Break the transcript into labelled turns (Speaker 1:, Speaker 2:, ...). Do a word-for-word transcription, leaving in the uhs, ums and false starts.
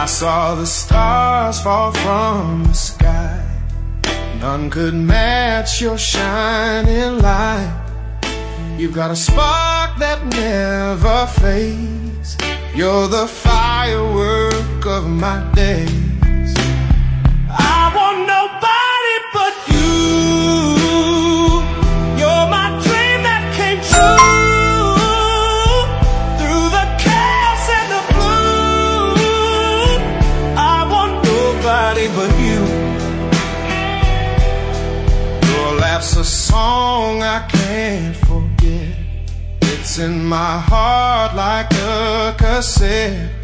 Speaker 1: I saw the stars fall from the sky. None could match your shining light. You've got a spark that never fades. You're the firework of my days. I want nobody but you. You're my dream that came true. Through the chaos and the blue, I want nobody but you. Your laugh's a song I can't forget. It's in my heart like a cassette.